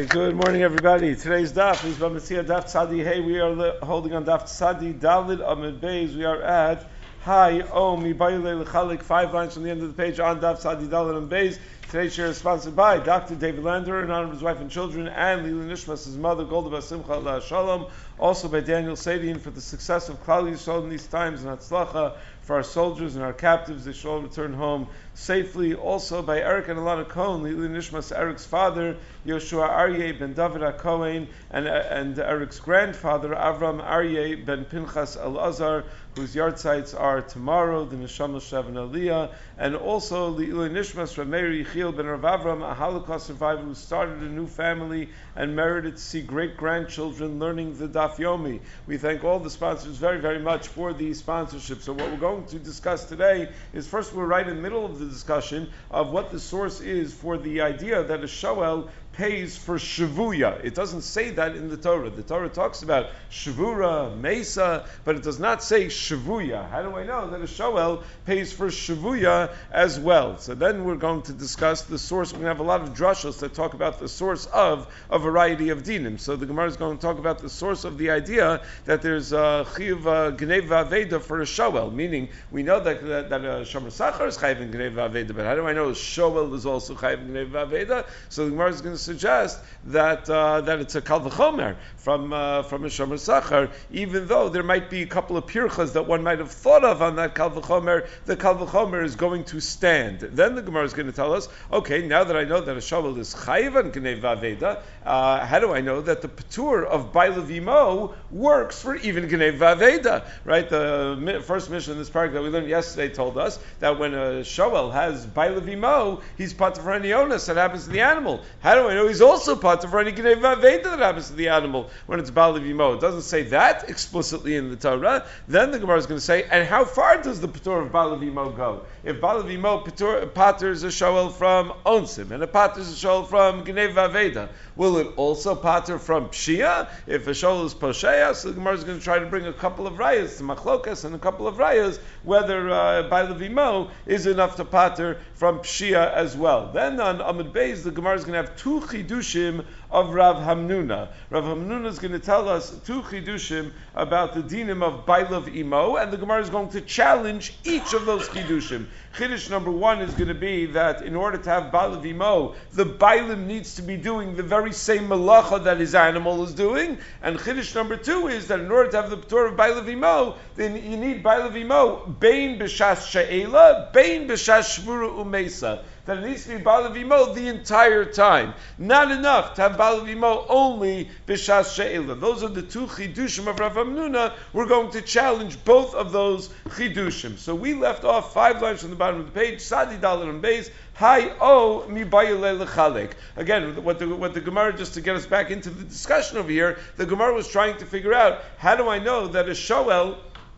Okay, good morning everybody. Today's daf is Bamitzia Daf Tzadi Hey. We are holding on Daf Tzadi Dalid Amid Beis. We are at Hi O Mibayule L'Chalik, 5 lines from the end of the page on Daf Tzadi Dalid Amid Beis. Today's share is sponsored by Dr. David Lander in honor of his wife and children, and Lili Nishmas, his mother, Golda Basimcha Allah Shalom. Also by Daniel Sadian for the success of Klal Yisrael in these times, and Hatzlacha for our soldiers and our captives. They should all return home safely. Also by Eric and Alana Cohen, Lili Nishmas, Eric's father, Yoshua Aryeh ben David HaKohen, and Eric's grandfather, Avram Aryeh ben Pinchas Elazar, whose yahrzeits are tomorrow, the Neshama Shev Aliyah, and also the Ilui Nishmas Rameir Yechiel ben Rav Avram, a Holocaust survivor who started a new family and merited to see great-grandchildren learning the Daf Yomi. We thank all the sponsors very, very much for the sponsorship. So what we're going to discuss today is, first we're right in the middle of the discussion of what the source is for the idea that a shoel pays for shavuya. It doesn't say that in the Torah. The Torah talks about shavura, mesa, but it does not say shavuya. How do I know that a shoel pays for shavuya as well? So then we're going to discuss the source. We're going to have a lot of drashos that talk about the source of a variety of dinim. So the Gemara is going to talk about the source of the idea that there's a chiyuv gnei v'aveda for a shoel, meaning we know that a shomer sachar is chayiv in gnei v'aveda, but how do I know a shoel is also chayiv in gnei v'aveda? So the Gemara is going to suggest that it's a kal v'chomer from a shomer sachar, even though there might be a couple of pirchas that one might have thought of on that kal v'chomer. The kal v'chomer is going to stand. Then the Gemara is going to tell us, okay, now that I know that a shovel is chayiv on gnei v'aveda, how do I know that the patur of Bailav Imo works for even gnei v'aveda? Right? The first mission in this parak that we learned yesterday told us that when a shovel has Bailav Imo, he's patur for any onus that happens to the animal. How do I know he's also patur for any gnei v'aveda that happens to the animal when it's Bailav Imo? It doesn't say that explicitly in the Torah. Then the Gemara is going to say, and how far does the patur of Bailav Imo go? If Bailav Imo paters a shovel from onsim and a paters a shovel from gnei v'aveda, will it also pater from pshia? If a shovel is posheya, so the Gemara is going to try to bring a couple of rayas to machlokas and a couple of rayas whether Bailav Imo is enough to pater from pshia as well. Then on Amud Beis, the Gemara is going to have two chidushim of Rav Hamnuna. Rav Hamnuna is going to tell us two chidushim about the dinim of Bailav Imo, and the Gemara is going to challenge each of those chidushim. Chiddush number one is going to be that in order to have Bailav Imo, the Bailim needs to be doing the very same malacha that his animal is doing. And Chiddush number two is that in order to have the Patur of Bailav Imo, then you need Bailav Imo, Bein B'shas She'ela, Bein B'shas Shvura Umesa. That it needs to be Bailav Imo the entire time. Not enough to have Bailav Imo only B'shas She'ela. Those are the two chidushim of Rav Hamnuna. We're going to challenge both of those chidushim. So we left off 5 lines from the bottom of the page. Sadi Dalet and Beis. Hi O mi bayile lechalek. Again, what the Gemara, just to get us back into the discussion over here, the Gemara was trying to figure out, how do I know that a shoel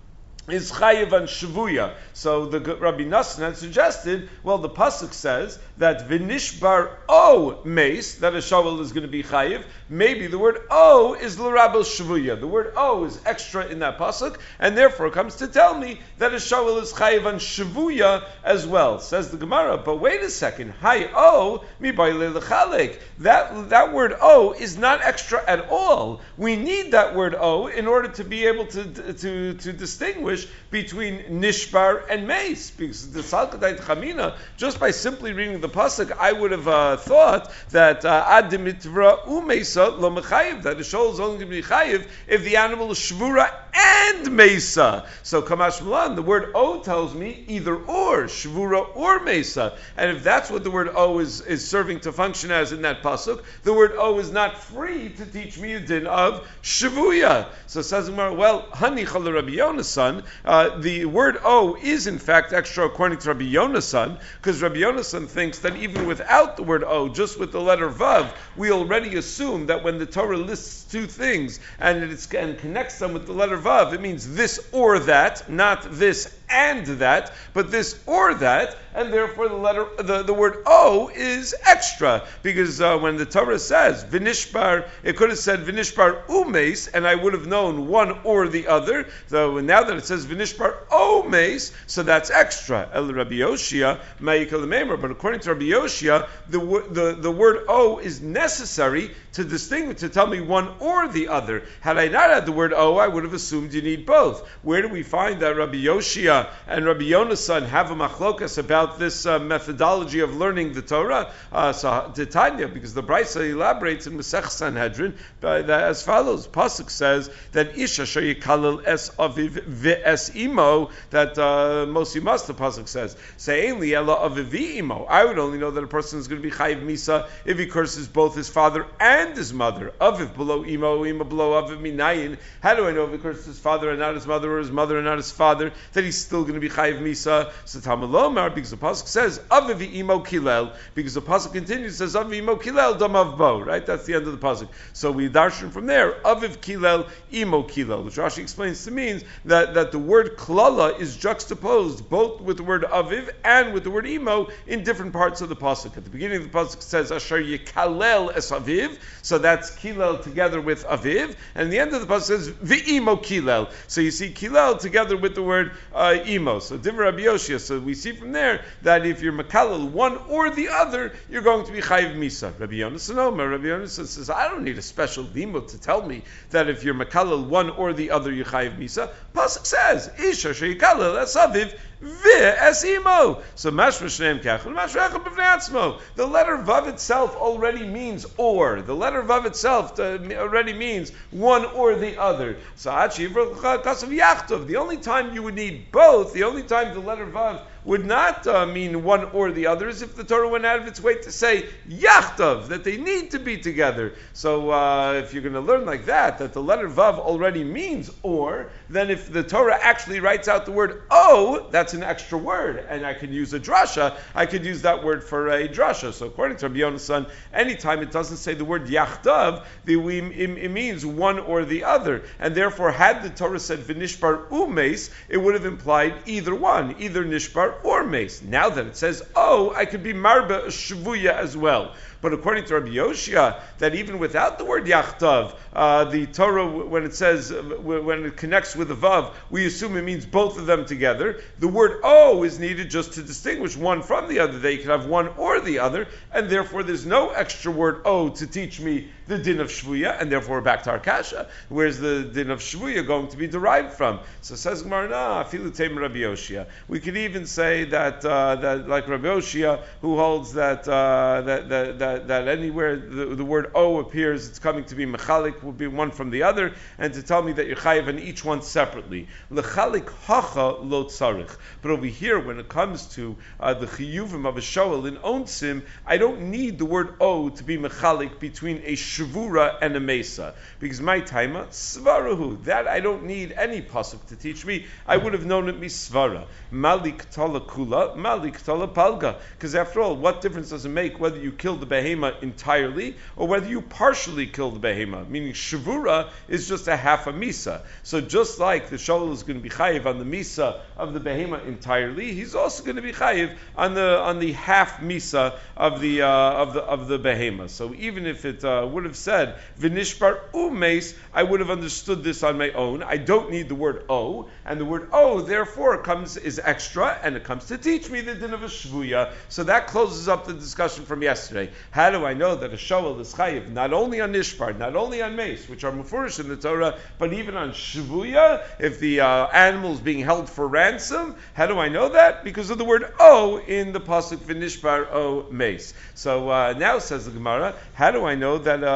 is chayiv on shavuya? So the Rabbi Nassan had suggested, well, the pasuk says that v'nishbar o meis, that a shovel is going to be chayiv. Maybe the word o is l'rabel shavuya. The word o is extra in that pasuk, and therefore it comes to tell me that a shovel is chayiv on shavuya as well. Says the Gemara, but wait a second, hi o mi ba'ilei l'chalek. That word o is not extra at all. We need that word o in order to be able to distinguish between nishbar and mace, because the salkadait chamina, just by simply reading the pasuk, I would have thought that ad dimitra umesa lo mechayiv, that the shoal is only going to be chayiv if the animal is shvura and mesa. So kamash malan, the word o tells me either or, shvura or mesa, and if that's what the word o is serving to function as in that pasuk, the word o is not free to teach me a din of shavuya. So says Gemara, well, hani chala Rabbi Yonasan. The word O is in fact extra according to Rabbi Yonasan, because Rabbi Yonasan thinks that even without the word O, just with the letter Vav, we already assume that when the Torah lists two things and connects them with the letter Vav, it means this or that, not this and that, but this or that, and therefore the word O is extra, because when the Torah says Vinishbar, it could have said Vinishbar Umes, and I would have known one or the other. So now that it says Vinishbar Omes, so that's extra. El Rabbi Yoshia, Ma'ikal Meimer. But according to Rabbi Yoshia, the word O is necessary to distinguish, to tell me one or the other. Had I not had the word O, I would have assumed you need both. Where do we find that Rabbi Yoshia and Rabbi Yonasan have a machlokas about this methodology of learning the Torah? So Titania, because the Brisa elaborates in Masech Sanhedrin as follows. Pasuk says that Ish asher yikalel es aviv ve'es imo, that Mosi Mas, the Pasuk says, Se'en li ela aviv imo. I would only know that a person is going to be chayiv misa if he curses both his father and his mother. Aviv below imo, imo below aviv minayin. How do I know if he curses his father and not his mother, or his mother and not his father, that he's still going to be chayiv misa? So Tamalomar, because the Pasuk says aviv imo kilel, because the Pasuk continues, says aviv imo kilel damav bo, right? That's the end of the Pasuk. So we darshan from there, aviv kilel, imo kilel, which Rashi explains to means that the word klala is juxtaposed both with the word aviv and with the word imo in different parts of the Pasuk. At the beginning of the Pasuk it says asher yikalel es aviv, so that's kilel together with aviv, and at the end of the Pasuk says v'imo kilel. So you see kilel together with the word imo. So Divrei Rabbi Yoshia. So we see from there that if you're makalel one or the other, you're going to be chayiv misa. Rabbi Yonasan Omer, Rabbi Yonasan says, I don't need a special limud to tell me that if you're makalel one or the other, you're chayiv misa. Pasuk says, Isha sheyikalel es aviv ve'es imo. So mashma shneim kach, and mashma echad b'vnei atzmo. The letter vav itself already means or. The letter vav itself already means one or the other. So achi kasav yachtov. The only time you would need both, the only time the letter vav would not mean one or the other is if the Torah went out of its way to say yachtov, that they need to be together. So if you're going to learn like that the letter vav already means or, then if the Torah actually writes out the word o, that's an extra word, and I can use a drasha, I could use that word for a drasha. So according to Rabbi Yonasan, anytime it doesn't say the word yachtov, it means one or the other, and therefore had the Torah said v'nishbar umes, it would have implied either one, either nishbar or mace. Now that it says I could be marba shvuya as well. But according to Rabbi Yoshia, that even without the word yachtav, the Torah, when it says, when it connects with the vav, we assume it means both of them together. The word o is needed just to distinguish one from the other. They can have one or the other, and therefore there's no extra word o to teach me the din of shvuya, and therefore back to our kasha. Where's the din of shvuya going to be derived from? So says Gemara, afilu teim Rabbi Yoshia. We could even say that like Rabbi Yoshia, who holds that anywhere the word o appears, it's coming to be mechalik, will be one from the other, and to tell me that you're chayiv on each one separately. Lechalik hacha lo tzarich. But over here, when it comes to the chiyuvim of a shoel in onsim, I don't need the word o to be mechalik between a shvura and a mesa, because my taima svarahu, that I don't need any pasuk to teach me. I would have known it misvara. Malik tala kula, malik tala palga. Because after all, what difference does it make whether you kill the behema entirely or whether you partially kill the behema? Meaning shvura is just a half a misa. So just like the shoel is going to be chayiv on the misa of the behema entirely, he's also going to be chayiv on the half misa of the behema. So even if it would have said v'nishbar umes, I would have understood this on my own. I don't need the word o, and the word o therefore is extra, and it comes to teach me the din of a shvuya. So that closes up the discussion from yesterday. How do I know that a shoel is chayiv not only on nishbar, not only on mace, which are mufurish in the Torah, but even on shvuya, if the animal is being held for ransom? How do I know that? Because of the word o in the pasuk v'nishbar o mace. So now says the Gemara, how do I know that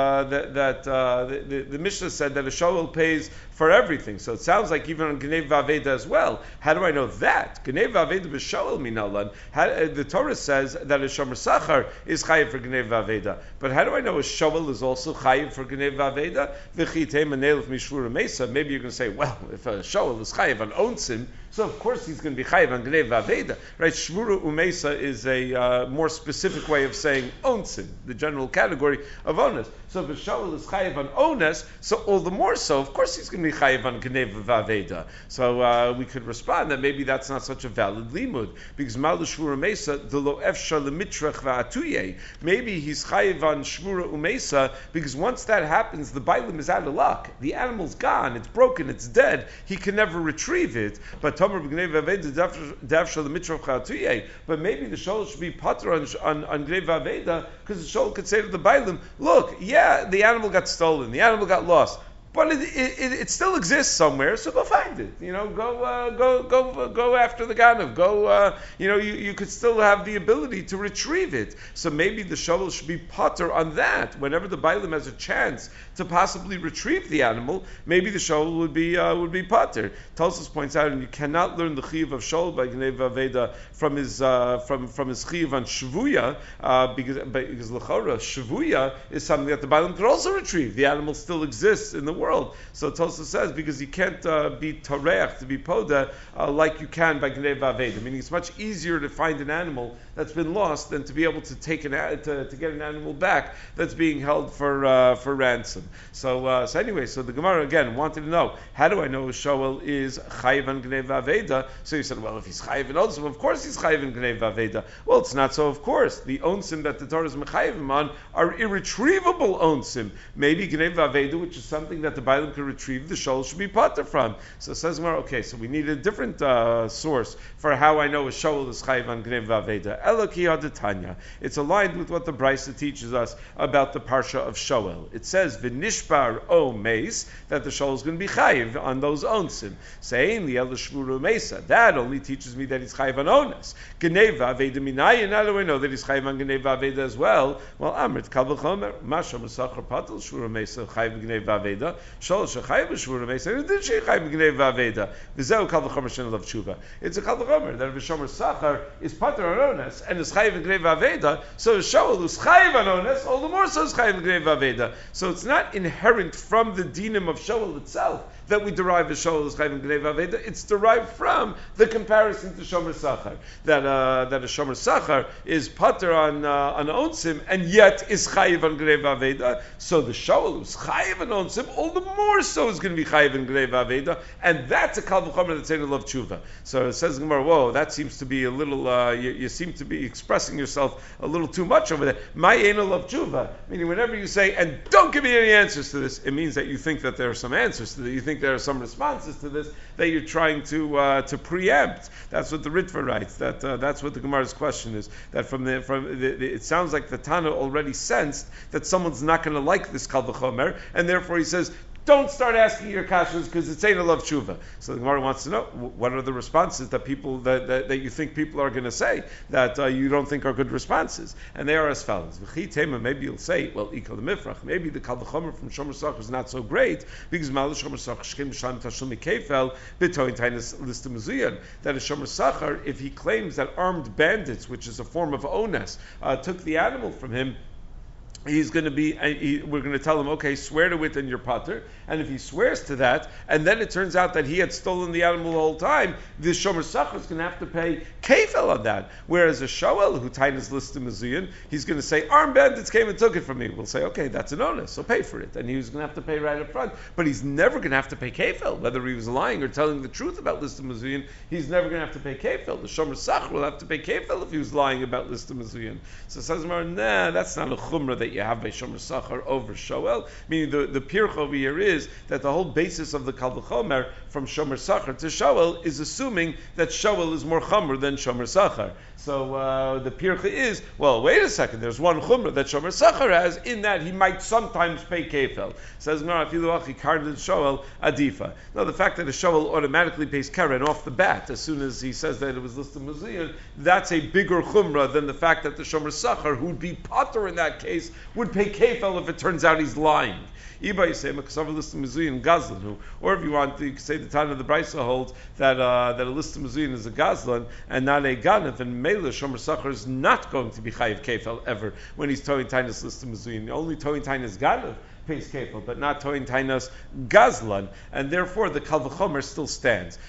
the Mishnah said that a shoel pays for everything? So it sounds like even on Genev Vaveda as well. How do I know that? Genev Vaveda b'shoel minalan. The Torah says that a shomer sachar is chayiv for Genev Vaveda. But how do I know a shoel is also chayiv for Genev Vaveda? V'chitei manelef mishvura mesa. Maybe you can say, well, if a shoel is chayiv on onsim, So of course he's going to be chayiv on Gnev Vaveda. Right? Shvura Umesa is a more specific way of saying onsin, the general category of onus. So if a shoel is chayiv on onus, so all the more so, of course he's going to be chayiv on Gnev Vaveda. So we could respond that maybe that's not such a valid limud, because Malu Shvura Umesa, the lo efsha lemitrach va'atuye, maybe he's chayiv on Shvura Umesa, because once that happens, the bailim is out of luck. The animal's gone, it's broken, it's dead, he can never retrieve it. But Tomer b'Gnev Vaveda davshal lemitrach va'atuye, but maybe the shoel should be pater on Gnev Vaveda, because the shoel could say to the bailim, look, yeah, the animal got stolen, the animal got lost, but it still exists somewhere, so go find it. Go after the ganav. Go, you could still have the ability to retrieve it. So maybe the shovel should be potter on that. Whenever the bailim has a chance to possibly retrieve the animal, maybe the shovel would be potter. Tosfos points out, and you cannot learn the chiyuv of shovel by Gnev Vaveda from his chiyuv on shvuya, because l'chora shvuya is something that the bailim could also retrieve. The animal still exists in the world. So Tosfos says because you can't be tareach, to be poda, like you can by Gnev Vaveda. Meaning it's much easier to find an animal that's been lost than to be able to take to get an animal back that's being held for ransom. So anyway, so the Gemara again wanted to know, how do I know a shoel is chayiv on Gnev Vaveda? So he said, well, if he's chayiv in onsim, of course he's chayiv in Gnev Vaveda. Well, it's not so, of course. The onsim that the Torah is mechayiv him on are irretrievable onsim. Maybe Gnev Vaveda, which is something that the bailim could retrieve, the shoel should be potter from. So it says Gemara, okay, so we need a different source for how I know a shoel is chayiv on Gnev Vaveda. Eloki Hadatanya. It's aligned with what the Brisa teaches us about the parsha of shoel. It says v'nishbar o meis, that the shoel is going to be chayiv on those onsim. Saying the el shvuru mesa, that only teaches me that he's chayiv on onus. Gnev Vaveda minayin. How do I know that he's chayiv on Gnev Vaveda as well? Well, Amrit kal v'chomer masham esachar patel shvuru mesa chayiv Gnev Vaveda. Shoel shechayiv shvuru mesa. And it did shechayiv Gnev Vaveda. V'zeu kal v'chomer shen of tshuva. It's a kal v'chomer that if a shomer sachar is pater on onus and is chayiv Gnev Vaveda, so a shoel who's chayiv on onus, all the more so is chayiv Gnev Vaveda. So it's not inherent from the dinim of shoel itself that we derive a shoel as chayiv Gnev Vaveda. It's derived from the comparison to shomer sachar, that a shomer sachar is pater on onsim and yet is chayiv on Gnev Vaveda. So the shoel who's chayiv on onsim, all the more so is going to be chayiv in Gnev Vaveda, and that's a kal v'chomer that's in the love tshuva. So it says Gemara, whoa, that seems to be a little. You seem to be expressing yourself a little too much over there. My ain't a love tshuva, meaning whenever you say, and don't give me any answers to this, it means that you think that there are some answers to this. You think there are some responses to this that you're trying to preempt. That's what the Ritva writes. That's what the Gemara's question is. That it sounds like the Tana already sensed that someone's not going to like this kal v'chomer, and therefore he says, don't start asking your kashas because it's ain't a love tshuva. So the Gemara wants to know, what are the responses that people that you think people are going to say that you don't think are good responses, and they are as follows. Maybe you'll say, well, ikal mifrach, maybe the kal v'chomer from shomer sachar is not so great because mal shomer sachar shkem b'shalim tashum mikefel b'toin tainis listim mezuyan, that a shomer sachar, if he claims that armed bandits, which is a form of ones, took the animal from him, he's going to be, we're going to tell him, okay, swear to it in your pater, and if he swears to that, and then it turns out that he had stolen the animal the whole time, the shomer sachar is going to have to pay kefel on that. Whereas a shoel who tied his list to mezuyin, he's going to say, armed bandits came and took it from me. We'll say, okay, that's an onus, so pay for it. And he was going to have to pay right up front. But he's never going to have to pay kefel, whether he was lying or telling the truth about list to mezuyin, he's never going to have to pay kefel. The shomer sachar will have to pay kefel if he was lying about list to mezuyin. So says Mar, nah, that's not a chumrah that you have by shomer sachar over shoel. Meaning the pirch over here is that the whole basis of the kal v'chomer from shomer sachar to shoel is assuming that shoel is more chumrah than shomer sachar. So the pirch is, well, wait a second, there's one chumrah that shomer sachar has, in that he might sometimes pay kefel. Says Gemara, afilu achi kardin shoel adifa. Now the fact that a shoel automatically pays keren off the bat as soon as he says that it was listed muziyah, that's a bigger chumrah than the fact that the shomer sachar, who would be potter in that case, would pay kefel if it turns out he's lying. Or if you want, you can say the time of the Brisa holds that a list of Mezuyim is a Gazlan and not a Ganav, and Mela Shomer Sachar is not going to be Chayiv Kefel ever when he's towing Tainas list of Mezuyim. The only towing Tainas Ganav Pays Kefil, but not Toin Tainas Gazlan, and therefore the Kal V'chomer still stands.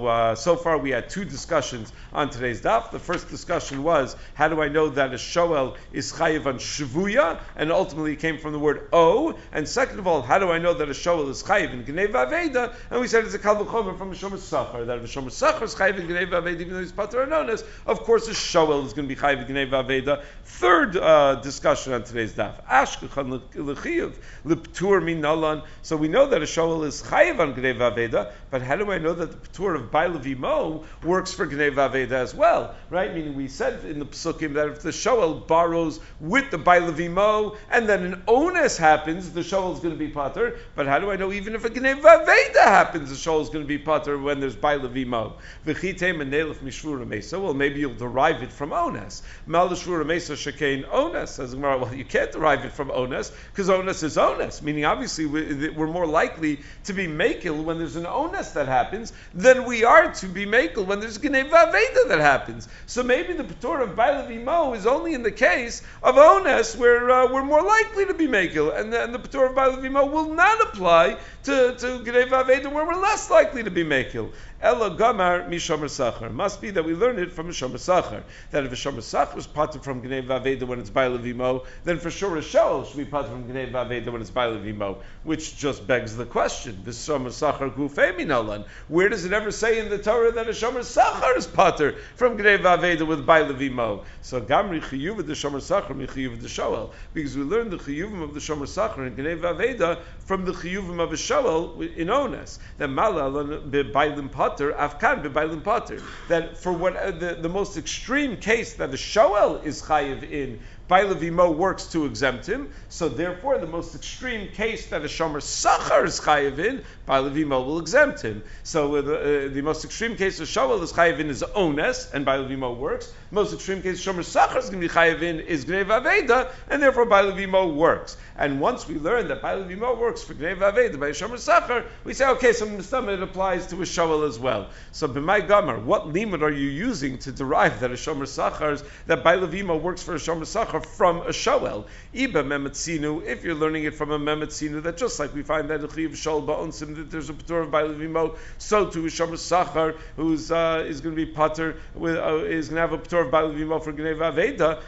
So far we had two discussions on today's daf. The first discussion was, how do I know that a shoel is chayiv on shvuya, and ultimately it came from the word o, and second of all, how do I know that a shoel is chayiv in Gnei V'Aveda, and we said it's a Kal V'chomer from a Shomer Sachar, that if a Shomer Sachar is chayiv in Gnei V'Aveda, even though he's pater anonis, of course a shoel is going to be chayiv in Gnei V'Aveda. Third discussion on today's daf, Ashkechan l'chiyuv, l'ptur min nalan. So we know that a shoel is chayiv on Gnei V'Aveda, but how do I know that the ptur of Baal V'Imo works for Gnei V'Aveda as well? Right? Meaning we said in the Pesukim that if the shoel borrows with the Baal V'Imo and then an onus happens, the shoel is going to be pater. But how do I know even if a Gnei V'Aveda happens, the shoel is going to be pater when there's Baal V'Imo? V'chitei menelef mishvura mesa. Well, maybe you'll derive it from onus. Mal shvura mesa shekein onus. Says Gemara, well, you can't derive it from onus because onus is onus. Meaning, obviously, we're more likely to be makil when there's an onus that happens than we are to be makil when there's Gnei V'Aveda that happens. So maybe the P'tur of Baal V'Imo is only in the case of onus where we're more likely to be makil, and the P'tur of Baal V'Imo will not apply to Gnei V'Aveda where we're less likely to be makil. Ela Gamar Mishomer Sachar. Must be that we learn it from a Shomer Sachar. That if a Shomer Sachar is parted from Gnei V'Aveda when it's Baal V'Imo, then for sure a shoel should be parted from Gnei V'Aveda when it's Baal V'Imo, which just begs the question: this Shomer Sachar Gufei Minalan. Where does it ever say in the Torah that a Shomer Sachar is parted from Gnei V'Aveda with Baal V'Imo? So Gamri Chiyuv the Shomer Sachar Michiyuv the shoel, because we learn the Chiyuvim of the Shomer Sachar in Gnei V'Aveda from the Chiyuvim of a shoel in Ones. That Mala B'Bailim Pater. Afkan b'Bailim Pater. That for what the most extreme case that the shoel is chayiv in, Baal V'Imo works to exempt him. So therefore, the most extreme case that a Shomer Sachar is chayiv in, Baal V'Imo will exempt him. So the most extreme case of shoel is chayiv in is ones, and Baal V'Imo works. The most extreme case Shomer Sachar is going to be chayiv in is Gnei V'Aveda, and therefore Baal V'Imo works. And once we learn that Baal V'Imo works for Gnei V'Aveda by a Shomer Sachar, we say, okay, so it applies to a shoel as well. So b'may gamar, what limud are you using to derive that a Shomer Sachar, that Baal V'Imo works for a Shomer Sachar from a shoel? Iba memetzinu, if you're learning it from a memetzinu, that just like we find that a chiv shol ba'onsim, that there's a p'tur of Baal V'Imo, so too a Shomer Sachar who's is going to be pater with is going to have a p'tur of Baal V'Imo for Gnei V'Aveda.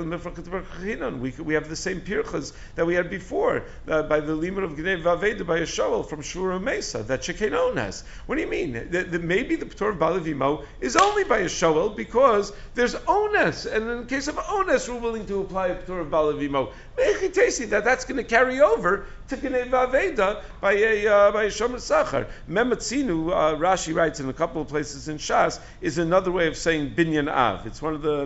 Well, we have the same pirchas that we had before by the limud of Gnei V'Aveda by a shoel from Shura Mesa that Shekein Ones. What do you mean? Maybe the p'tur of Baal V'Imo is only by a shoel because there's onus, and in the case of onus, we're willing to apply a p'tur of Baal V'Imo. That's going to carry over to Gnei V'Aveda by a Shomer Sachar. Mematzinu, Rashi writes in a couple of places in Shas, is another way of saying Binyan Av. It's one of the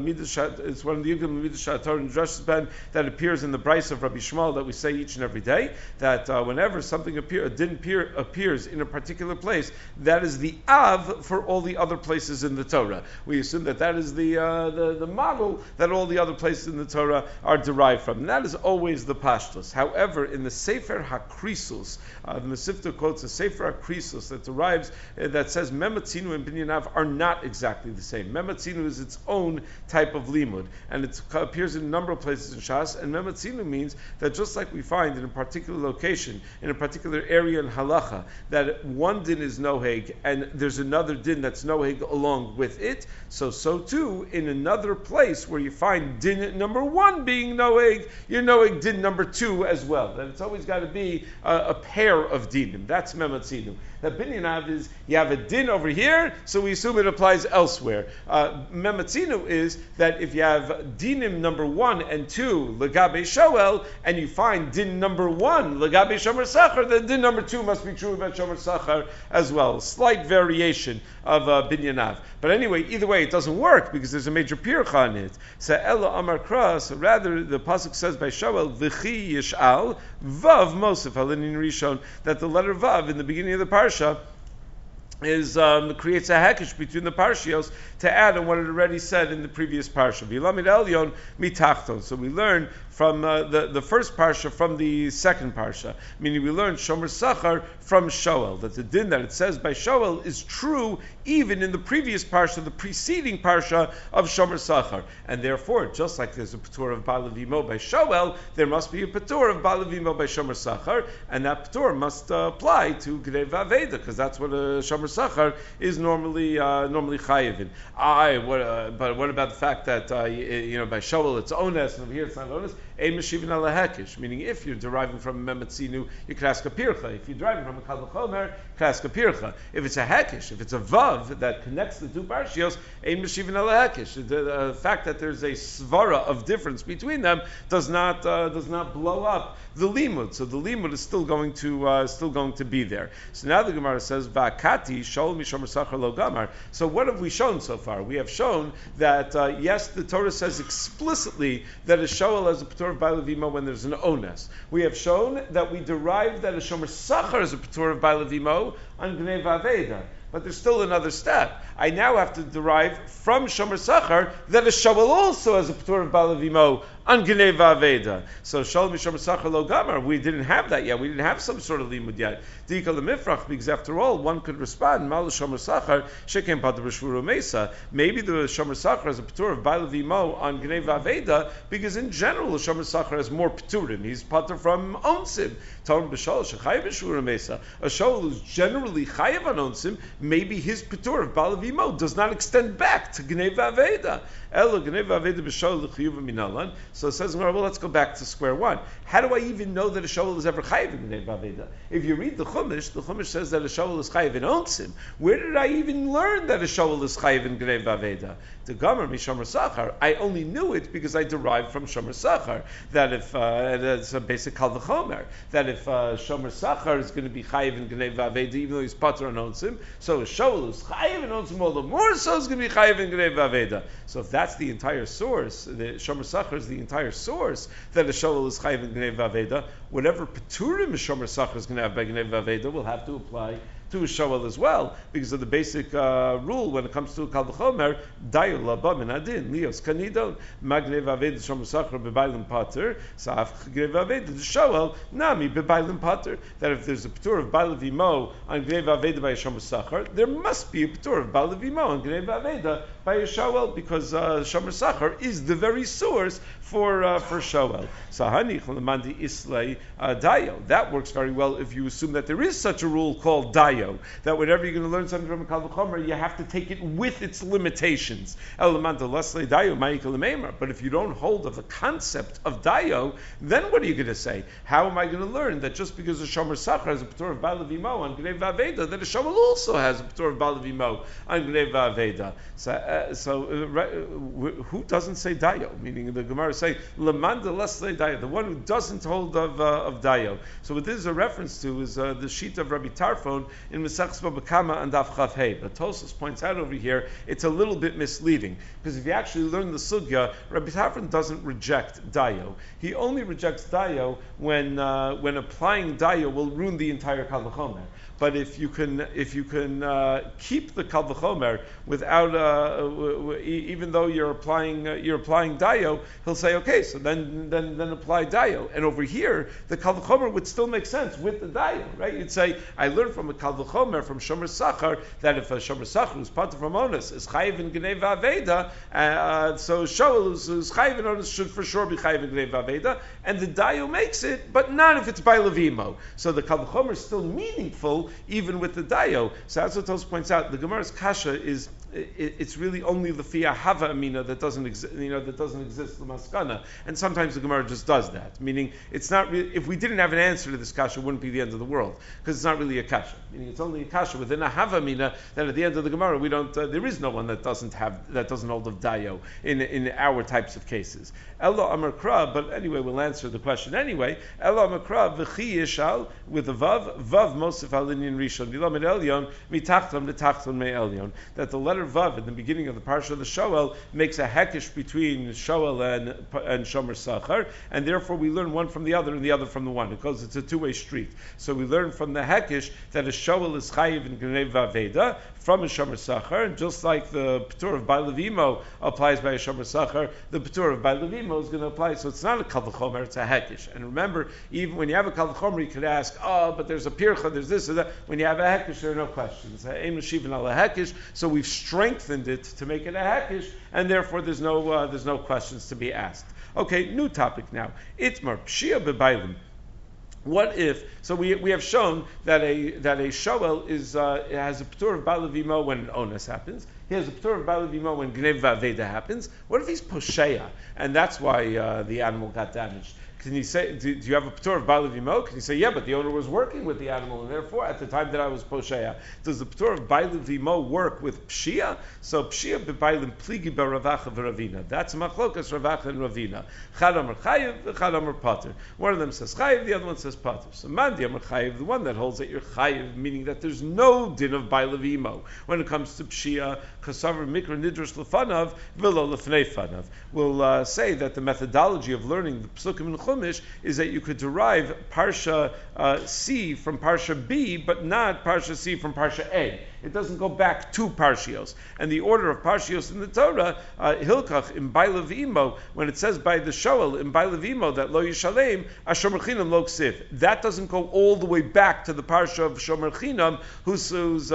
Yugim Midas Shator and Drash's Ben that appears in the Bryce of Rabbi Shmuel that we say each and every day. That whenever something appears in a particular place, that is the Av for all the other places in the Torah. We assume that is the model that all the other places in the Torah are derived from. And that is always the Pashtus. However, in the Sefer HaKrisus, the Mesivta quotes a Sefer HaKrisus that derives, that says Mematzinu and Binyan Av are not exactly the same. Mematzinu is its own type of limud, and it appears in a number of places in Shas, and Mematzinu means that just like we find in a particular location, in a particular area in Halacha, that one din is noheg, and there's another din that's noheg along with it, so too, in another place where you find din number one being noheg, you're noheg din number two as well. That it's always got to be a pair of dinim. That's Mematzinu. That Binyan Av is, you have a din over here, so we assume it applies elsewhere. Mematzinu is that if you have dinim number 1 and 2, legabe shoel, and you find din number 1, legabe shomer sachar, then din number 2 must be true about shomer sachar as well. Slight variation of Binyan Av. But anyway, either way, it doesn't work because there's a major pircha in it. So Ella Amar Kra, so rather the pasuk says by shoel, v'chi yish'al, vav mosef halinin rishon, that the letter vav in the beginning of the parsha is creates a hekesh between the parshios to add on what it already said in the previous parsha. V'lamid elyon mitachton. So we learn from the first parsha from the second parsha. Meaning we learned Shomer Sachar from Shoel, that the din that it says by Shoel is true even in the previous parsha, the preceding parsha of Shomer Sachar. And therefore, just like there's a patur of Baal Avimo by Shoel, there must be a patur of Baal Avimo by Shomer Sachar, and that patur must apply to Gnei Vaveda, because that's what a Shomer Sachar is normally chayivin. But what about the fact that by Shoel it's ones, and over here it's not ones? Ein meshivin ala hekish, meaning if you're deriving from a memetzinu, you can ask a pircha. If you're deriving from a kal v'chomer, you can ask a pircha. If it's a hekish, if it's a vav that connects the two parshios, ein meshivin ala hekish. The fact that there's a svara of difference between them does not blow up the limud. So the limud is still going to be there. So now the Gemara says va'kati shol mishomer sachar lo gamar. So what have we shown so far? We have shown that yes, the Torah says explicitly that a shoel has a patur of Baal Avimo when there's an ones. We have shown that we derived that a shomer sachar is a patur of Baal Avimo on Gnei Vaveda. But there's still another step. I now have to derive from Shomer Sachar that a Shoel also has a patur of Baal Avimo on Gnei Vaveda. So Sholem Shomer Sachar lo gamar, we didn't have that yet. We didn't have some sort of limud yet. Dika lemifrach, because after all, one could respond, Mal Shomer Sachar shekem patur b'shvuru mesa. Maybe the Shomer Sachar has a patur of Baal Avimo on Gnei Vaveda, because in general the Shomer Sachar has more paturim. He's patur from onsim. Ton b'shol shechayv b'shvuru mesa. A Shoel who's generally chayav on onsim, maybe his patur of Baal Avimo does not extend back to Gnei Vaveda. Elo Gnei Vaveda b'shol l'chiyuv minalan. So it says, well, let's go back to square one. How do I even know that a shoel is ever chayiv in Gnei Vaveda? If you read the Chumash says that a shoel is chayiv in onsim. Where did I even learn that a shoel is chayiv in Gnei Vaveda? The Gomer Mishomer Sachar. I only knew it because I derived from Shomer Sachar. That if that's a basic kal v'chomer. That if Shomer Sachar is going to be chayiv in Gnei Vaveda, even though he's patur on onsim, so a shoel is chayiv in onsim all the more, so it's going to be chayiv in Gnei Vaveda. So if that's the entire source, the Shomer Sachar is the entire source that a shoel is chayiv in Gnei Vaveda, whatever paturim a Shomer Sachar is going to have by Gnei Vaveda will have to apply to a shoel as well, because of the basic rule when it comes to a kal v'chomer, dayo laba min adin, lios kanidon, magnei vaved shomer sachar bebailim pater, sa'af gnei vaved the shoel, nami bebailim pater, that if there's a patur of Baal Avimo on gnei vaved by a shomer sachar, there must be a patur of Baal Avimo on gnei vaved by a shoel, because shomer sachar is the very source for shoel. Sahani chlamandi islay dayo. That works very well if you assume that there is such a rule called dayo, that whenever you're going to learn something from a kal v'chomer, you have to take it with its limitations. But if you don't hold of the concept of dayo, then what are you going to say? How am I going to learn that just because a shomer sachar has a patur of Baal Avimo on Gnei Vaveda, that a shoel also has a patur of Baal Avimo on Gnei Vaveda? Who doesn't say dayo? Meaning the Gemara say lemanda leslei dayo, the one who doesn't hold of dayo. So what this is a reference to is the sheet of Rabbi Tarfon in Mesachs Baba Kama and Daf Chav Hey. But Tosfos points out over here it's a little bit misleading, because if you actually learn the sugya, Rabbi Tarfon doesn't reject dayo. He only rejects dayo when applying dayo will ruin the entire kal v'chomer. But if you can keep the kal v'chomer without even though you're applying dayo, he'll say okay, so then apply dayo. And over here, the kal v'chomer would still make sense with the dayo, right? You'd say I learned from a kal v'chomer from Shomer Sachar that if a Shomer Sachar who's patur from onus is chayiv in Gnei Vaveda, so shoel who's chayiv in onus should for sure be chayiv in Gnei Vaveda, and the dayo makes it, but not if it's by Levimo. So the kal v'chomer is still meaningful even with the dayo. So that's what Tos points out. The Gemara's kasha is it's really only the fia hava amina that doesn't exist. That doesn't exist the maskana, and sometimes the Gemara just does that. Meaning, it's not really, if we didn't have an answer to this kasha, it wouldn't be the end of the world, because it's not really a kasha. Meaning, it's only a kasha within a hava amina that at the end of the Gemara we don't. There is no one that doesn't hold of dayo in our types of cases. Ella Amar Kra, but anyway, we'll answer the question anyway. Ella Amar Kra v'chi yishal with a vav mosif alinyan rishon v'lamed elyon mitachton l'tachton me elyon, that the letter vav in the beginning of the parsha of the shoel makes a hekish between shoel and shomer sachar, and therefore we learn one from the other and the other from the one, because it's a two-way street. So we learn from the hekish that a shoel shoel is chayiv in Gnei Vaveda from a Shomer Sachar, and just like the P'tur of Baal Levimo applies by a Shomer Sachar, the P'tur of Baal Levimo is going to apply. So it's not a Kal V'chomer, it's a Hekish. And remember, even when you have a Kal V'chomer, you could ask, but there's a Pircha, there's this or that. When you have a Hekish, there are no questions. Ein Meshivin al Hekish. So we've strengthened it to make it a Hekish, and therefore there's no questions to be asked. Okay, new topic now. Itmar Pshia B'Bailim. What if? So we have shown that a shoel is has a p'tur of Baal Levimo when an onus happens. He has a p'tur of Baal Levimo when Gnei Vaveda happens. What if he's posheya, and that's why the animal got damaged? Can you say, do you have a p'tur of Baal Levimo? Can you say, yeah, but the owner was working with the animal, and therefore, at the time that I was posheya, does the p'tur of Baal Levimo work with pshia? So pshia b'bailim pligi b'ravacha v'ravina. That's machlokas ravacha and ravina. Chad amar chayiv, chad amar pater. One of them says chayiv, the other one says pater. So mandi amar chayiv, the one that holds that you're chayiv, meaning that there's no din of Baal Levimo when it comes to pshia, kasavar mikra nidrush lefanav, v'lo lefnei fanav. We'll say that the methodology of learning the psukim and chumash is that you could derive Parsha C from Parsha B, but not Parsha C from Parsha A. It doesn't go back to Parshios. And the order of Parshios in the Torah, Hilkach, in Baal Levimo, when it says by the Shoel, in Baal Levimo, that Lo Yishalem, Ashomer Chinam Lo Ksiv. That doesn't go all the way back to the Parsha of Shomer Chinam, who's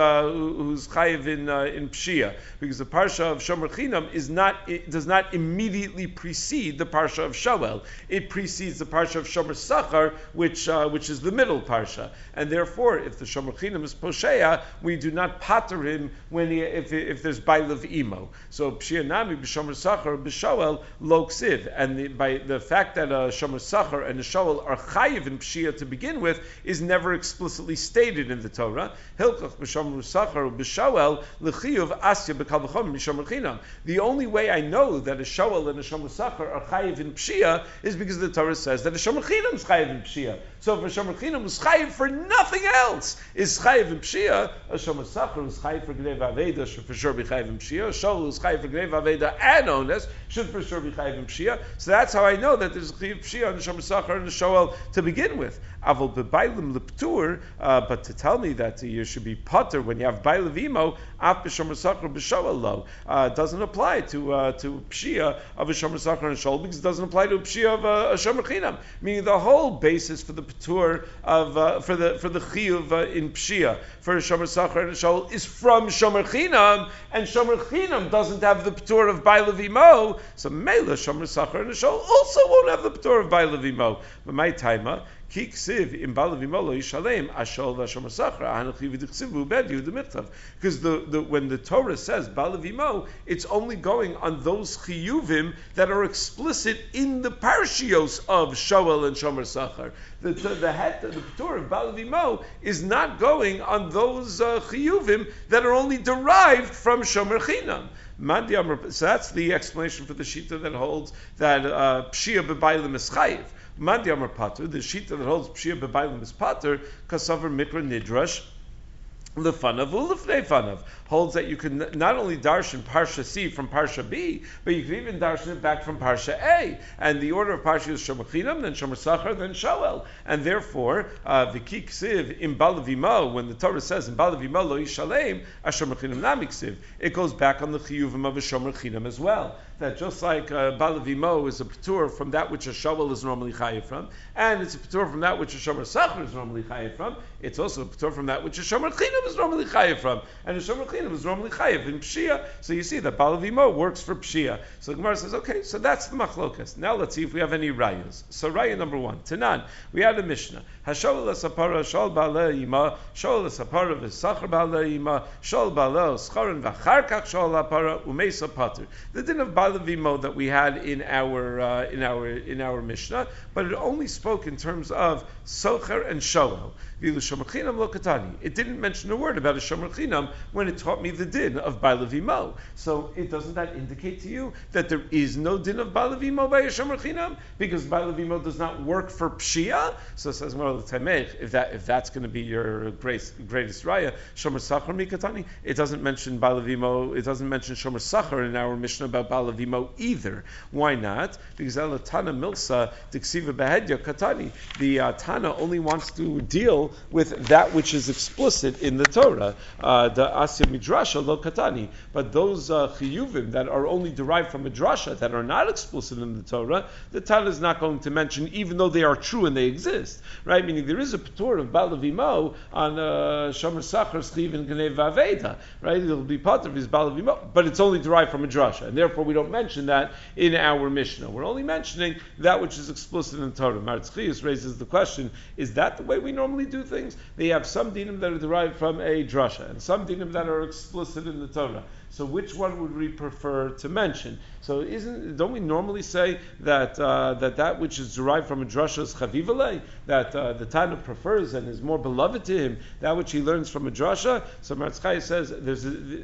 Chayiv in Pshia. Because the Parsha of Shomer Chinam does not immediately precede the Parsha of Shoel. It precedes the Parsha of Shomer Sachar, which is the middle Parsha. And therefore, if the Shomer Chinam is Posheya, we do not pater him if there's Baal of Imo. So Pshia Nami b'Shomer Sachar b'Shoel lo ksiv. And by the fact that a Shomer Sachar and a Shoel are chayiv in Pshia to begin with is never explicitly stated in the Torah. Hilchach b'Shomer Sachar b'Shoel l'chiyuv asya b'Kal V'chomer b'Shomer Chinam. The only way I know that a Shoel and a Shomer Sachar are chayiv in Pshia is because the Torah says that a Shomer Chinam is chayiv in Pshia. So if a Shomer Chinam is chayiv for nothing else, is chayiv in Pshia, a Shomer Sachar is chayiv for Gnei Vaveda, should for sure be chayiv in Pshia. A Shoel is chayiv for Gnei Vaveda and Ones, should for sure be chayiv in Pshia. So that's how I know that there's a chayiv Pshia on the Shomer Sachar and the Shoel to begin with. Aval b'bailim leptur, but to tell me that you should be potter when you have Baal Levimo, af b'Shomer Sachar b'Shoel lo, doesn't apply to Pshia of a Shomer Sachar and a Shoel, because it doesn't apply to a Pshia of a Shomer Chinam. Meaning the whole basis for the P'tur of for the Chiyuv in Pshia for a Shomer Sachar and a Shoel is from Shomer Chinam, and Shomer Chinam doesn't have the P'tur of Baal Levimo, so Mela Shomer Sachar and a Shoel also won't have the P'tur of Baal Levimo. But my timer. Because the when the Torah says Baal Levimo, it's only going on those chiyuvim that are explicit in the parshios of Shoel and Shomer Sachar. The P'tur of Baal Levimo is not going on those chiyuvim that are only derived from Shomer Chinam. So that's the explanation for the shita that holds that Pshia b'Bailim is chayiv. Mandi Amar Pater, the shita that holds Pshia b'Bailim is Pater, Kasavar Mikra Nidrash, Lefanav u'lefnei fanav, holds that you can not only darshan Parsha C from Parsha B, but you can even darshan it back from Parsha A. And the order of Parsha is Shomer Chinam, then Shomer Sachar, then Shoel. And therefore, V'ki ksiv in Baal Levimo, when the Torah says in Baal Levimo lo yishalem, Ashomer Chinam nami ksiv, it goes back on the chiyuvim of a Shomer Chinam as well. That just like Baal Levimo is a p'tur from that which a Shoel is normally chayiv from, and it's a p'tur from that which a Shomer Sachar is normally chayiv from, it's also a p'tur from that which a Shomer Chinam is normally chayiv from, and a Shomer Chinam is normally chayiv in Pshia. So you see that Baal Levimo works for Pshia. So the Gemara says, okay, so that's the machlokas. Now let's see if we have any rayas. So raya number one, Tanan, we had a Mishnah. Hashol l'sapara, shol ba'aleh ima, shol l'sapara v'sachar ba'aleh ima, shol ba'aleh scharan v'charkach shol l'apara u'meisa pater. The din of Baal Levimo that we had in our Mishnah, but it only spoke in terms of socher and shoel. It didn't mention a word about a Shomer Chinam when it taught me the din of Baal Levimo. So doesn't that indicate to you that there is no din of Baal Levimo by a Shomer Chinam? Because Baal Levimo does not work for Pshia? So it says, if that's going to be your greatest raya, Shomer Sachar Mikatani, it doesn't mention Baal Levimo, it doesn't mention Shomer Sachar in our Mishnah about Baal Levimo either. Why not? Because Tana Milsa Diksiva Behedya Katani, the Tana Tana only wants to deal with that which is explicit in the Torah, the Asya Midrasha Lo Katani. But those chiyuvim that are only derived from Midrasha, that are not explicit in the Torah, the Tana is not going to mention, even though they are true and they exist. Right? Meaning there is a Patur of Balavimo on Shomer Sachar, Schiv, and Genei Vaveda. Right? It'll be part of his Balavimo, but it's only derived from Midrasha, and therefore we don't mention that in our Mishnah. We're only mentioning that which is explicit in the Torah. Marzchius raises the question, is that the way we normally do things? They have some dinim that are derived from a drasha, and some dinim that are explicit in the Torah. So which one would we prefer to mention? So don't we normally say that that which is derived from a drasha is chavivalei, that the Tana prefers and is more beloved to him, that which he learns from a drasha? So Marzchius says there's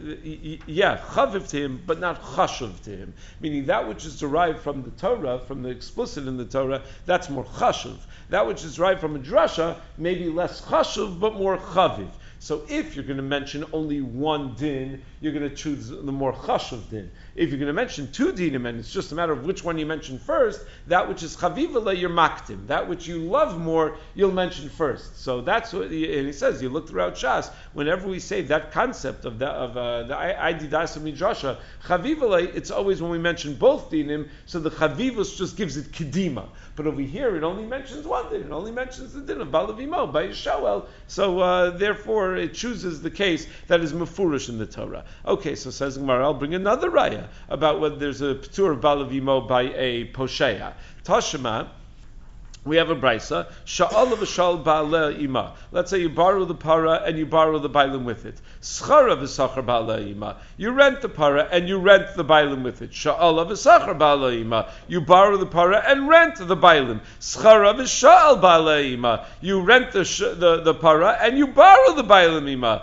chaviv to him, but not chashuv to him. Meaning that which is derived from the Torah, from the explicit in the Torah, that's more chashuv. That which is derived from a drasha may be less chashuv, but more chaviv. So if you're going to mention only one din, you're going to choose the more chashuv din. If you're going to mention two dinim, and it's just a matter of which one you mention first, that which is chavivala, you're maktim. That which you love more, you'll mention first. So that's what, and he says, you look throughout Shas, whenever we say that concept of the Aididasa Midrasha, chavivala, it's always when we mention both dinim, so the chavivus just gives it kedima. But over here, it only mentions one din. It only mentions the din of Balavimo by Yishoel. So therefore, it chooses the case that is mefurish in the Torah. Okay, so says Gemara, I'll bring another raya about whether there's a p'tur of Balavimo by a posheya. Tashema. We have a brisa. Sha'al v'shal ba'aleh ima. Let's say you borrow the para and you borrow the bailim with it. Schara v'sachar ba'aleh ima. You rent the para and you rent the bailim with it. Sha'al v'sachar ba'aleh ima. You borrow the para and rent the bailim. Schara v'sha'al ba'aleh ima. You rent the para and you borrow the bailim ima.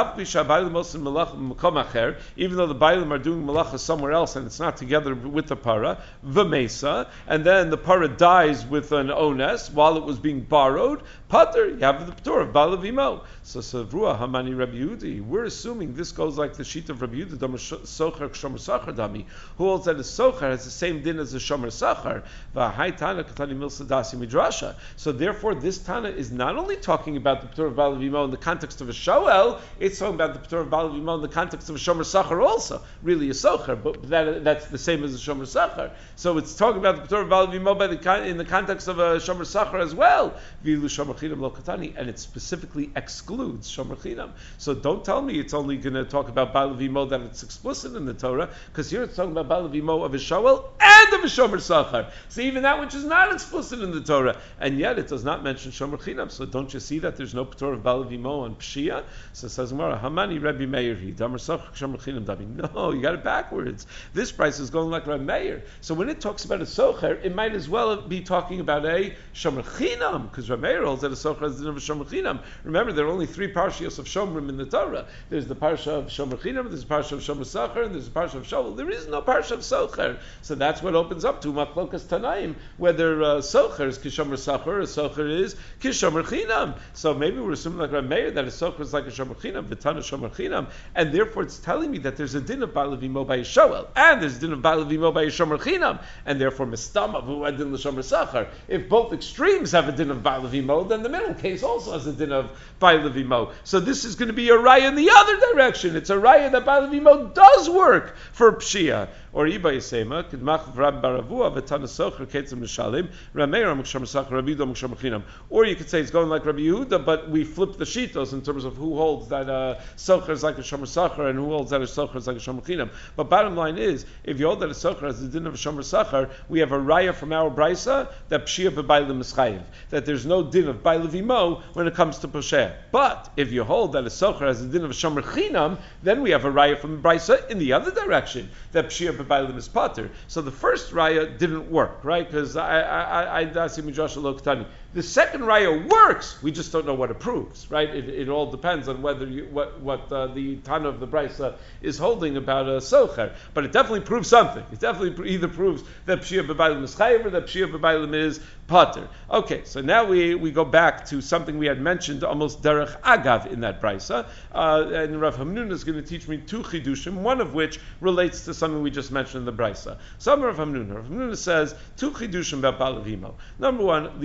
Even though the bailim are doing malacha somewhere else and it's not together with the para, v'mesa, and then the para dies with an owner while it was being borrowed, Pater, you have the P'tur of Balavimo. So Savrua Hamani Rabbi Yehudi, we're assuming this goes like the sheet of Rabbi Yehudi, Socher Shomer Sachar Dami, who holds that a Socher has the same din as a Shomer Sachar, V'hai Tana Katani Milsadasi Midrasha. So therefore, this Tana is not only talking about the P'tur of Balavimo in the context of a Shoel, it's talking about the P'tur of Balavimo in the context of a Shomer Sachar also, really a Socher, but that's the same as a Shomer Sachar. So it's talking about the P'tur of Balavimo in the context of a Shomer Sachar as well, Vilu Shomer Chinam Lo Katani, and it specifically excludes Shomer Chinam. So don't tell me it's only going to talk about Balavimo that it's explicit in the Torah, because here it's talking about Balavimo of a Shoel and of a Shomer Sachar. So even that which is not explicit in the Torah, and yet it does not mention Shomer Chinam. So don't you see that there's no P'tur of Balavimo on Pshia? So says Gemara, Hamani Rebbe Meir hi, Damar Sachar Shomer Chinam Dami. No, you got it backwards. This price is going like Rebbe Meir. So when it talks about a Socher, it might as well be talking about a Shomer Chinam, because Rebbe Meir holds that a Socher has the din of a Shomer Chinam. Remember, there are only three parshios of Shomrim in the Torah. There's the parsha of Shomer Chinam, there's the parsha of Shomer Sachar, and there's the parsha of Shoel. There is no parsha of Socher. So that's what opens up to Machlokas Tanaim, whether Socher is Kishomer Sachar or Socher is Kishomer Chinam. So maybe we're assuming like Rebbe Meir that a Socher is like a Shomer Chinam, V'tana Shomer Chinam, and therefore it's telling me that there's a din of Balavimo by a Shoel, and there's a din of Balavimo by a Shomer Chinam, and therefore Mistama V'u Adin L'Shomer Sachar. If both extremes have a din of Balavimo, then the middle case also has a din of Balavimo. So this is going to be a raya in the other direction. It's a raya that Balavimo does work for Pshia. Or Iba Yisema, Kidmach Vrab Baravua, Vetana Socher, Ketzim Mishalim, Rameir Muksham Sachar, Rabbi Yehuda Muksham Chinam. Or you could say it's going like Rabbi Yehuda, but we flip the shitos in terms of who holds that Socher is like a Shomer Sachar and who holds that a Socher is like a Shomer Chinam. But bottom line is, if you hold that a Socher has the din of a Shomer Sachar, we have a raya from our Brisa that Pshia B'Bailim is Chayiv, that there's no din of Bailevimo when it comes to Posheh. But if you hold that a Socher has the din of a Shomer Chinam, then we have a raya from Brisa in the other direction, that Pshia B'Bailim is Pater. So the first raya didn't work, right? Because I Dasi Midrasha Lo Ketani. The second raya works. We just don't know what it proves, right? It all depends on whether what the Tana of the Brisa is holding about a Socher. But it definitely proves something. It definitely either proves that Pshia B'Bailim is Chayiv or that Pshia B'Bailim is Pater. Okay, so now we go back to something we had mentioned almost derech agav in that brisa, and Rav Hamnuna is going to teach me two chidushim, one of which relates to something we just mentioned in the brisa. So Rav Hamnuna says two chidushim about Balavimo. Number one, the olamu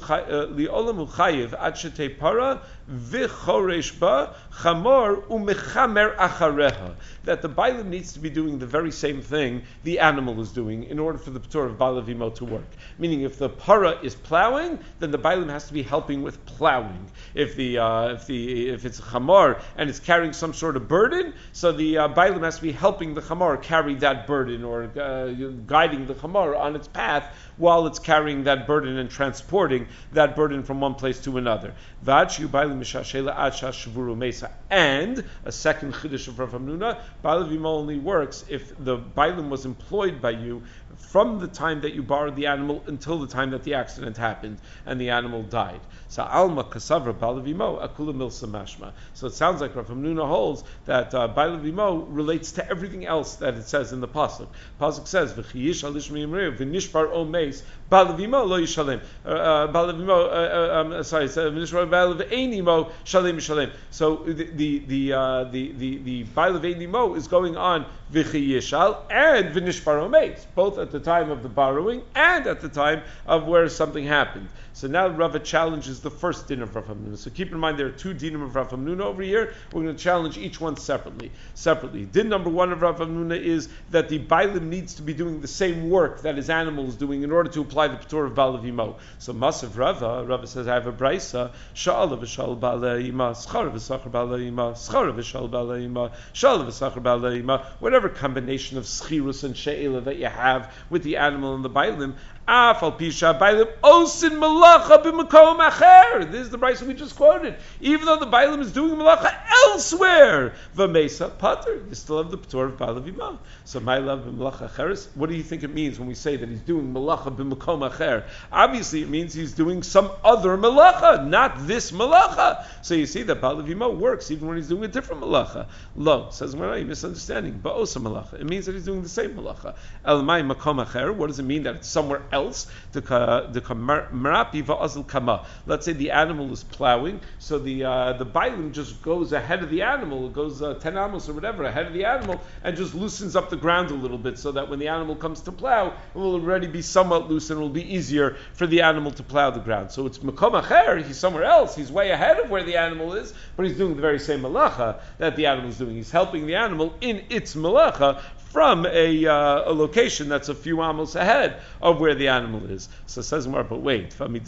chayiv ad shetei para v'choresh ba chamor u'mechamer achareha. That the bailim needs to be doing the very same thing the animal is doing in order for the P'tur of Baal Imo to work. Meaning, if the para is plowing, then the bailim has to be helping with plowing. If it's a chamor and it's carrying some sort of burden, so the bailim has to be helping the chamor carry that burden, or guiding the chamor on its path while it's carrying that burden and transporting that burden from one place to another. And a second chiddush of Rav Hamnuna, Baal Imo only works if the bailim was employed by you from the time that you borrowed the animal until the time that the accident happened and the animal died. So Alma Kasavra Baal Imo Akula Milsa Mashma. So it sounds like Rav Hamnuna holds that Baal Imo relates to everything else that it says in the pasuk. Pasuk says V'chiyish alish miyimrev v'nishbar omeis Baal Imo lo yishalem. Baal Imo v'nishbar Baal Imo shalem shalem. So the Baal Imo is going on v'chiyishal and v'nishbar omeis, both at the time of the borrowing and at the time of where something happened. So now Rava challenges the first din of Rav Hamnuna. So keep in mind there are two dinim of Rav Hamnuna over here. We're going to challenge each one separately. Din number one of Rav Hamnuna is that the bailim needs to be doing the same work that his animal is doing in order to apply the P'tur of Baal Imo. So Masav Rava says, I have a brisa, Sha'ala v'shal Baal Ima, Schara v'sachar Baal Ima, Schara v'shal Baal Ima, Sha'ala v'sachar Baal Ima, whatever combination of schirus and she'ela that you have with the animal and the bailim, Afal pisha bailim osin malacha b'makom acher. This is the brisa we just quoted. Even though the bailim is doing malacha elsewhere, v'mesa pater, you still have the P'tur of Baal Imo. So my love b'malacha acheres. What do you think it means when we say that he's doing malacha b'makom acher? Obviously, it means he's doing some other malacha, not this malacha. So you see that Baal Imo works even when he's doing a different malacha. Lo says, "Well, you're misunderstanding. Ba'osa malacha. It means that he's doing the same malacha. Elamai makom acher. What does it mean that it's somewhere else? Let's say the animal is plowing, so the bailim just goes ahead of the animal. It goes 10 amos or whatever ahead of the animal and just loosens up the ground a little bit, so that when the animal comes to plow, it will already be somewhat loose and it will be easier for the animal to plow the ground. So it's makom acher. He's somewhere else. He's way ahead of where the animal is, but he's doing the very same malacha that the animal is doing. He's helping the animal in its malacha from a location that's a few amos ahead of where the animal is. So it says more, but wait, from the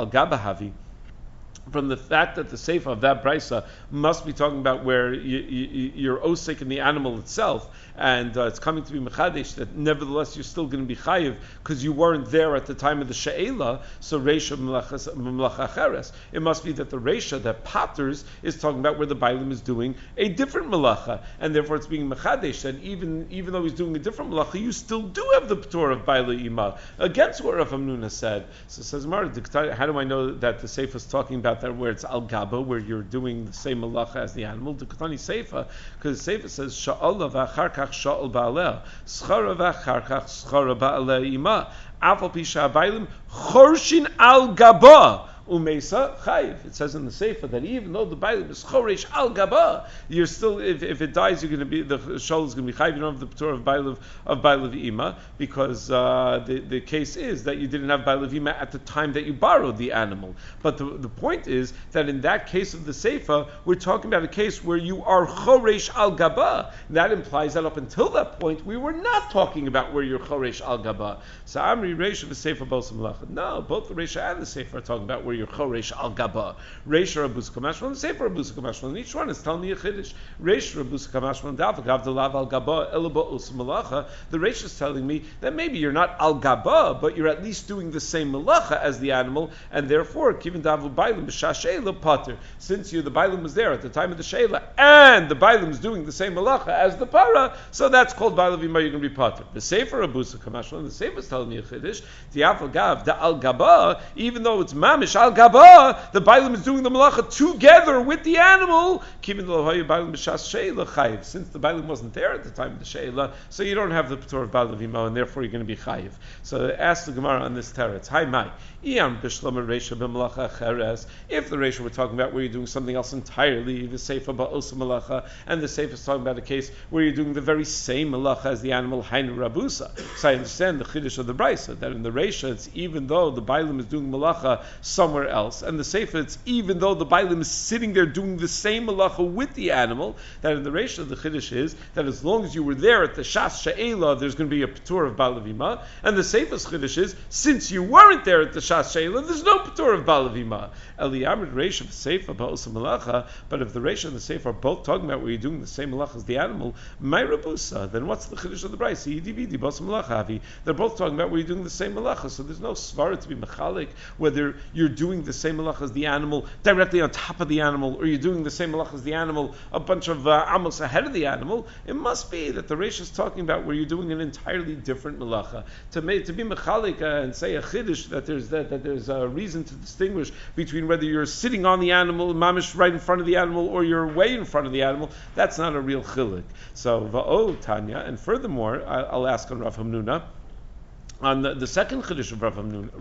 fact that the sefer of that brisa must be talking about where you're osik in the animal itself, and it's coming to be mechadesh, that nevertheless you're still going to be chayiv because you weren't there at the time of the she'ela. So reisha melacha acheres. It must be that the reisha that patters is talking about where the bailim is doing a different melacha, and therefore it's being mechadesh. And even though he's doing a different melacha, you still do have the P'tur of Baal Ima against what Rav Hamnuna said. So it says, how do I know that the sefer is talking about that where it's al gaba, where you're doing the same malacha as the animal? The Ketani Seifa, because the Seifa says sha'ala v'acharkach sha'al ba'aleh, schara v'acharkach schara ba'aleh ima, afal pi sha'abailim chorshin al gaba. Umesa chayiv. It says in the Sefer that even though the bailim is choresh al gaba, you're still, if it dies, you're going to be, the shol is going to be chayiv. You don't have the P'tur of bailav ima, because the case is that you didn't have bailav ima at the time that you borrowed the animal. But the point is that in that case of the Sefer, we're talking about a case where you are choresh al gaba. That implies that up until that point we were not talking about where you're choresh al gaba. So Amri Reisha v'Sefer Bosam Lacha. No, both the Reisha and the Sefer are talking about where you're choresh al gaba. Reisha Rabus Kamashman and Sefer Rabus Kamashman. Each one is telling me a chiddush. Reisha Rabus Kamashman Davak Avdalav al gaba Elaba Usam Malacha. The Reisha is telling me that maybe you're not al gaba, but you're at least doing the same malacha as the animal, and therefore Kivin Davu Bailim B'Shashela Pater. Since the Bailim was there at the time of the Sheila, and the Bailim is doing the same malacha as the para, so that's called Bailim Vima. You're going to be Pater. The Sefer Rabus Kamashman. The Sefer is telling me a chiddush. The Afal Gav the al gaba, even though it's mamish al al gaba, the bailim is doing the malacha together with the animal. Since the bailim wasn't there at the time of the sheila, so you don't have the patur of bailim vimo, and therefore you're going to be chayiv. So ask the Gemara on this teretz. Hi mai. If the Reisha we're talking about where you're doing something else entirely, the Seifa ba'osa malacha, and the Seifa is talking about a case where you're doing the very same malacha as the animal hainu rabusa. So I understand the chiddush of the Brisa, that in the Reisha it's even though the Bailim is doing malacha somewhere else, and the Seifa it's even though the Bailim is sitting there doing the same malacha with the animal, that in the Reisha the chiddush is that as long as you were there at the Shas She'ela, there's going to be a patur of Balavima, and the Seifa's chiddush is since you weren't there at the Shas She'ela, there's no patur of Balavima. Eliyamid Reisha Seifa ba'osa malacha, but if the Reisha and the Seifa are both talking about where you're doing the same malacha as the animal, my rabusa, then what's the chiddush of the Brisa? They're both talking about where you're doing the same malacha, so there's no svara to be mechalik whether you're doing the same malacha as the animal directly on top of the animal, or you're doing the same malacha as the animal a bunch of amos ahead of the animal. It must be that the Reisha is talking about where you're doing an entirely different malacha. To be mechalik and say a chiddush that there's a reason to distinguish between whether you're sitting on the animal, mamish right in front of the animal, or you're way in front of the animal, that's not a real chilik. So va'o Tanya, and furthermore, I'll ask on Rav Hamnuna. On the second chiddush of Rav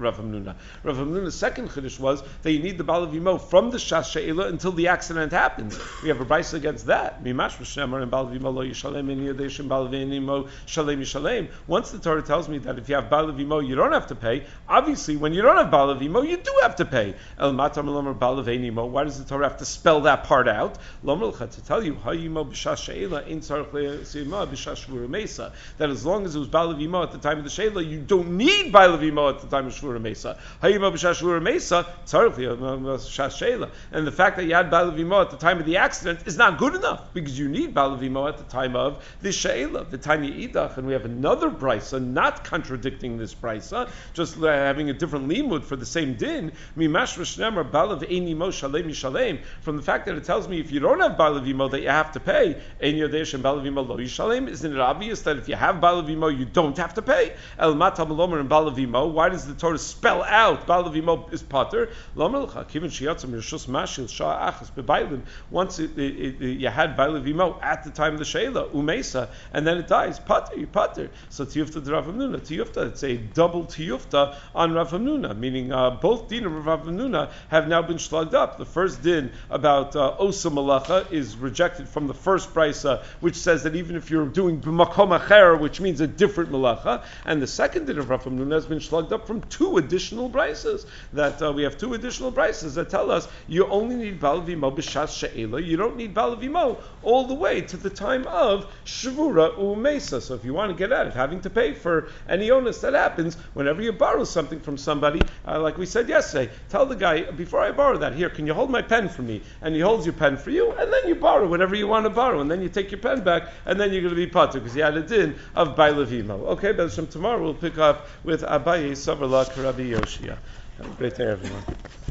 Hamnuna's second chiddush was that you need the Baal Vimo from the Shas She'ela until the accident happens. We have a brisa against that. Mimash v'shemar and Baal Vimo lo yishalem and yadeshim Baal Vimo shalem yishalem. Once the Torah tells me that if you have Baal Vimo you don't have to pay, obviously when you don't have Baal Vimo you do have to pay. El matam lomer Baal Vimo. Why does the Torah have to spell that part out? Lomer l'cha, to tell you hayimo b'Shas She'ela in tzarich le'sima b'Shas Shvura Mesa, that as long as it was Baal Vimo at the time of the She'ela, you don't need Baal Vimo at the time of Shvura Mesa. Hayimo b'Shas Shvura Mesa tzarich le'Shas She'ela. And the fact that you had Baal Vimo at the time of the accident is not good enough, because you need Baal Vimo at the time of the She'ela, the Tanya Idach. And we have another brisa not contradicting this brisa, just having a different limud for the same din. Mimash v'shnemar Baal V'Eini Shalem Yishalem. From the fact that it tells me if you don't have Baal Vimo that you have to pay, Ein Yodesh and Baal Vimo Lo Yishalem. Isn't it obvious that if you have Baal Vimo you don't have to pay? El Matam Lomer and Baal Vimo. Why does the Torah spell out Baal Vimo is pater? Lomer l'cha kivin shiyatzam Rishus Mashil Shah Achas B'Bailim. Once you had Baal Vimo at the time of the Sheila Umesa, and then it dies pater, you pater. So tiyufta to Rav Hamnuna, tiyufta. It's a double tiyufta on Rav Hamnuna, meaning both din of Rav Hamnuna have now been shlugged up. The first din about osa malacha is rejected from the first brisa, which says that even if you're doing b'makom acher, which means a different malacha, and the second din of Rav Hamnuna has been shlugged up from two additional brisas. That we have two additional brisas that tell us you only need Baal Vimo b'Shas She'ela. You don't need Baal Vimo all the way to the time of Shvura U'Mesa. So if you want to get at it, having to pay for any onus that happens whenever you borrow something from somebody, like we said yesterday, tell the guy, before I borrow that, here, can you hold my pen for me? And he holds your pen for you, and then you borrow whatever you want to borrow, and then you take your pen back, and then you're going to be patur, because you had a din of Baal Vimo. Okay, B'ez Hashem, tomorrow we'll pick up with Abaye Savarla Karabi Yoshia. Have a great day, everyone.